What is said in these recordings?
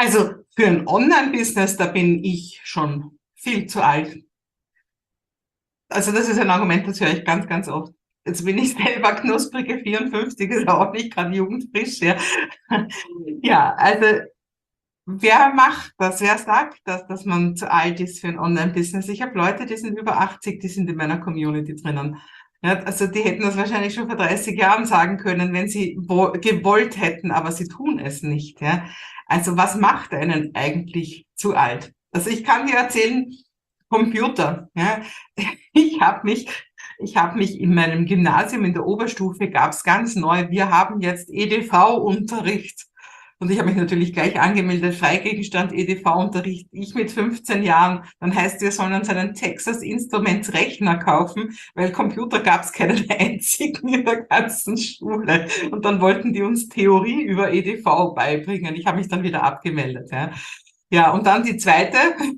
Also für ein Online-Business, da bin ich schon viel zu alt. Also das ist ein Argument, das höre ich ganz, ganz oft. Jetzt bin ich selber knusprige 54, ist auch nicht gerade jugendfrisch. Ja, ja, also wer macht das? Wer sagt das, dass man zu alt ist für ein Online-Business? Ich habe Leute, die sind über 80, die sind in meiner Community drinnen. Ja, also die hätten das wahrscheinlich schon vor 30 Jahren sagen können, wenn sie gewollt hätten, aber sie tun es nicht. Ja. Also was macht einen eigentlich zu alt? Also ich kann dir erzählen, Computer. Ja. Ich habe mich, ich habe mich in meinem Gymnasium in der Oberstufe gab es ganz neu. Wir haben jetzt EDV-Unterricht. Und ich habe mich natürlich gleich angemeldet, Freigegenstand EDV-Unterricht, ich mit 15 Jahren. Dann heißt, wir sollen uns einen Texas Instruments Rechner kaufen, weil Computer gab es keinen einzigen in der ganzen Schule. Und dann wollten die uns Theorie über EDV beibringen. Ich habe mich dann wieder abgemeldet. Ja, ja, und dann die zweite,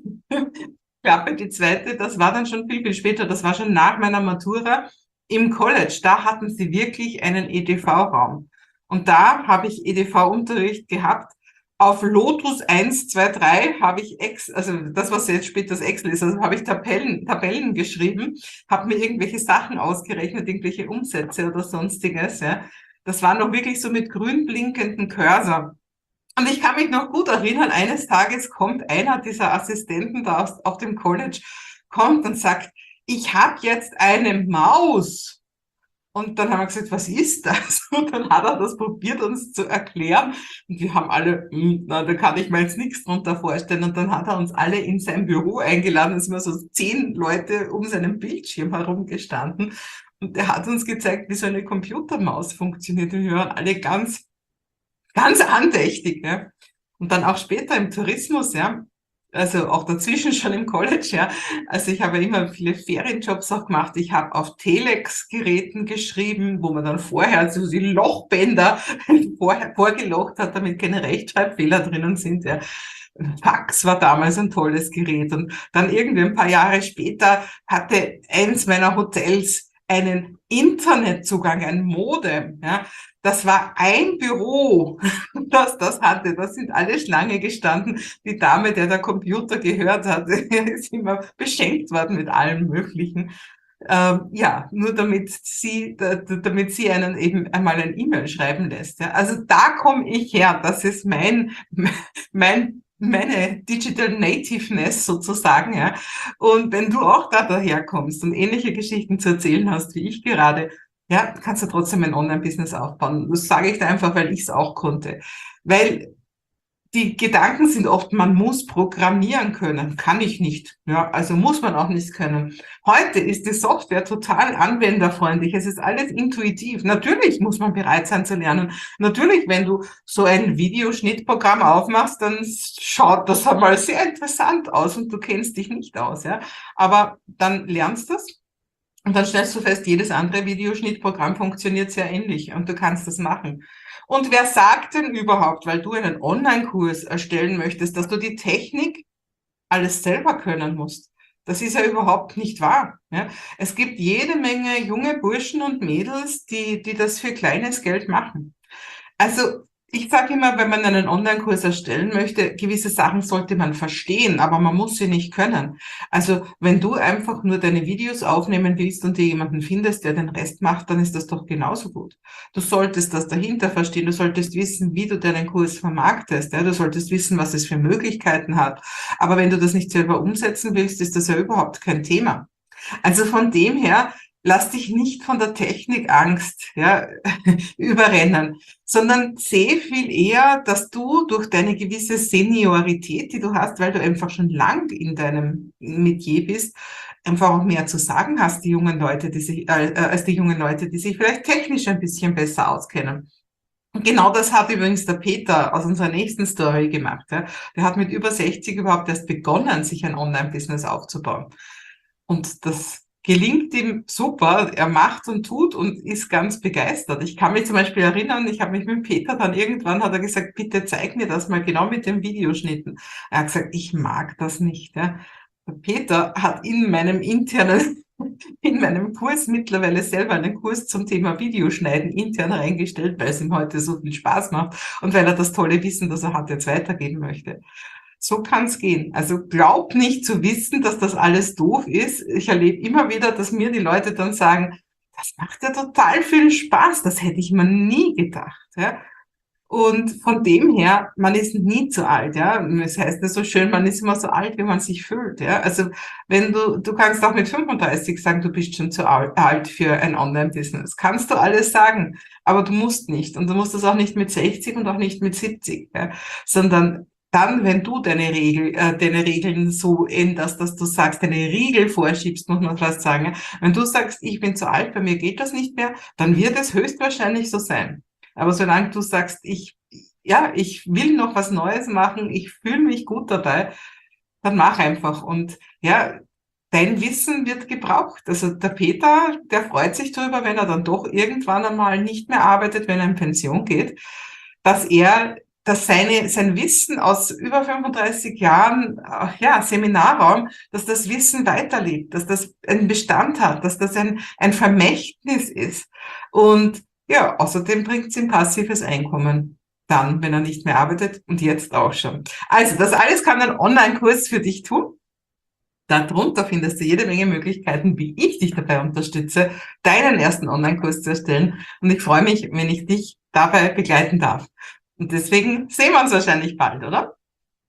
Klappe, die zweite, das war dann schon viel, viel später, das war schon nach meiner Matura im College. Da hatten sie wirklich einen EDV-Raum. Und da habe ich EDV-Unterricht gehabt. Auf Lotus 1, 2, 3 habe ich also das, was jetzt später das Excel ist, also habe ich Tabellen geschrieben, habe mir irgendwelche Sachen ausgerechnet, irgendwelche Umsätze oder sonstiges. Ja. Das war noch wirklich so mit grün blinkenden Cursor. Und ich kann mich noch gut erinnern, eines Tages kommt einer dieser Assistenten da auf dem College, kommt und sagt, ich habe jetzt eine Maus. Und dann haben wir gesagt, was ist das? Und dann hat er das probiert, uns zu erklären. Und wir haben alle, na, da kann ich mir jetzt nichts drunter vorstellen. Und dann hat er uns alle in sein Büro eingeladen. Es sind so 10 Leute um seinen Bildschirm herumgestanden. Und er hat uns gezeigt, wie so eine Computermaus funktioniert. Und wir waren alle ganz, ganz andächtig. Ja. Und dann auch später im Tourismus, ja, also auch dazwischen schon im College, ja. Also ich habe immer viele Ferienjobs auch gemacht. Ich habe auf Telex-Geräten geschrieben, wo man dann vorher also die Lochbänder vorgelocht hat, damit keine Rechtschreibfehler drinnen sind, ja. Fax war damals ein tolles Gerät. Und dann irgendwie ein paar Jahre später hatte eins meiner Hotels einen Internetzugang, ein Modem, ja. Das war ein Büro, das hatte. Das sind alle Schlange gestanden. Die Dame, der Computer gehört hat, ist immer beschenkt worden mit allem Möglichen. Ja, nur damit sie einen eben einmal ein E-Mail schreiben lässt. Ja. Also da komme ich her. Das ist meine Digital Nativeness sozusagen. Ja. Und wenn du auch da daherkommst und ähnliche Geschichten zu erzählen hast, wie ich gerade, ja, kannst du trotzdem ein Online-Business aufbauen. Das sage ich dir einfach, weil ich es auch konnte. Weil die Gedanken sind oft, man muss programmieren können. Kann ich nicht. Ja, also muss man auch nicht können. Heute ist die Software total anwenderfreundlich. Es ist alles intuitiv. Natürlich muss man bereit sein zu lernen. Natürlich, wenn du so ein Videoschnittprogramm aufmachst, dann schaut das einmal sehr interessant aus und du kennst dich nicht aus. Ja, aber dann lernst du es. Und dann stellst du fest, jedes andere Videoschnittprogramm funktioniert sehr ähnlich und du kannst das machen. Und wer sagt denn überhaupt, weil du einen Online-Kurs erstellen möchtest, dass du die Technik alles selber können musst? Das ist ja überhaupt nicht wahr. Ja? Es gibt jede Menge junge Burschen und Mädels, die das für kleines Geld machen. Also ich sage immer, wenn man einen Online-Kurs erstellen möchte, gewisse Sachen sollte man verstehen, aber man muss sie nicht können. Also wenn du einfach nur deine Videos aufnehmen willst und dir jemanden findest, der den Rest macht, dann ist das doch genauso gut. Du solltest das dahinter verstehen, du solltest wissen, wie du deinen Kurs vermarktest, ja? Du solltest wissen, was es für Möglichkeiten hat. Aber wenn du das nicht selber umsetzen willst, ist das ja überhaupt kein Thema. Also von dem her, lass dich nicht von der Technikangst, ja, überrennen, sondern sehe viel eher, dass du durch deine gewisse Seniorität, die du hast, weil du einfach schon lang in deinem Metier bist, einfach auch mehr zu sagen hast, die jungen Leute, als die jungen Leute, die sich vielleicht technisch ein bisschen besser auskennen. Und genau das hat übrigens der Peter aus unserer nächsten Story gemacht. Ja. Der hat mit über 60 überhaupt erst begonnen, sich ein Online-Business aufzubauen. Und das gelingt ihm super. Er macht und tut und ist ganz begeistert. Ich kann mich zum Beispiel erinnern, ich habe mich mit Peter dann irgendwann, hat er gesagt, bitte zeig mir das mal genau mit den Videoschnitten. Er hat gesagt, ich mag das nicht. Ja. Der Peter hat in meinem internen in meinem Kurs mittlerweile selber einen Kurs zum Thema Videoschneiden intern reingestellt, weil es ihm heute so viel Spaß macht und weil er das tolle Wissen, das er hat, jetzt weitergeben möchte. So kann es gehen. Also glaub nicht zu wissen, dass das alles doof ist. Ich erlebe immer wieder, dass mir die Leute dann sagen, das macht ja total viel Spaß, das hätte ich mir nie gedacht. Ja? Und von dem her, man ist nie zu alt, ja. Es heißt ja so schön, man ist immer so alt, wie man sich fühlt, ja. Also, wenn du kannst auch mit 35 sagen, du bist schon zu alt für ein Online-Business. Kannst du alles sagen, aber du musst nicht. Und du musst das auch nicht mit 60 und auch nicht mit 70, ja. Sondern dann, wenn du deine Regeln so änderst, dass du sagst, deine Riegel vorschiebst, muss man fast sagen. Ja? Wenn du sagst, ich bin zu alt, bei mir geht das nicht mehr, dann wird es höchstwahrscheinlich so sein. Aber solange du sagst, ich will noch was Neues machen, ich fühle mich gut dabei, dann mach einfach. Und ja, dein Wissen wird gebraucht. Also der Peter, der freut sich darüber, wenn er dann doch irgendwann einmal nicht mehr arbeitet, wenn er in Pension geht, dass sein Wissen aus über 35 Jahren, ja, Seminarraum, dass das Wissen weiterlebt, dass das einen Bestand hat, dass das ein Vermächtnis ist. Und ja, außerdem bringt es ihm passives Einkommen. Dann, wenn er nicht mehr arbeitet und jetzt auch schon. Also, das alles kann ein Online-Kurs für dich tun. Darunter findest du jede Menge Möglichkeiten, wie ich dich dabei unterstütze, deinen ersten Online-Kurs zu erstellen. Und ich freue mich, wenn ich dich dabei begleiten darf. Und deswegen sehen wir uns wahrscheinlich bald, oder?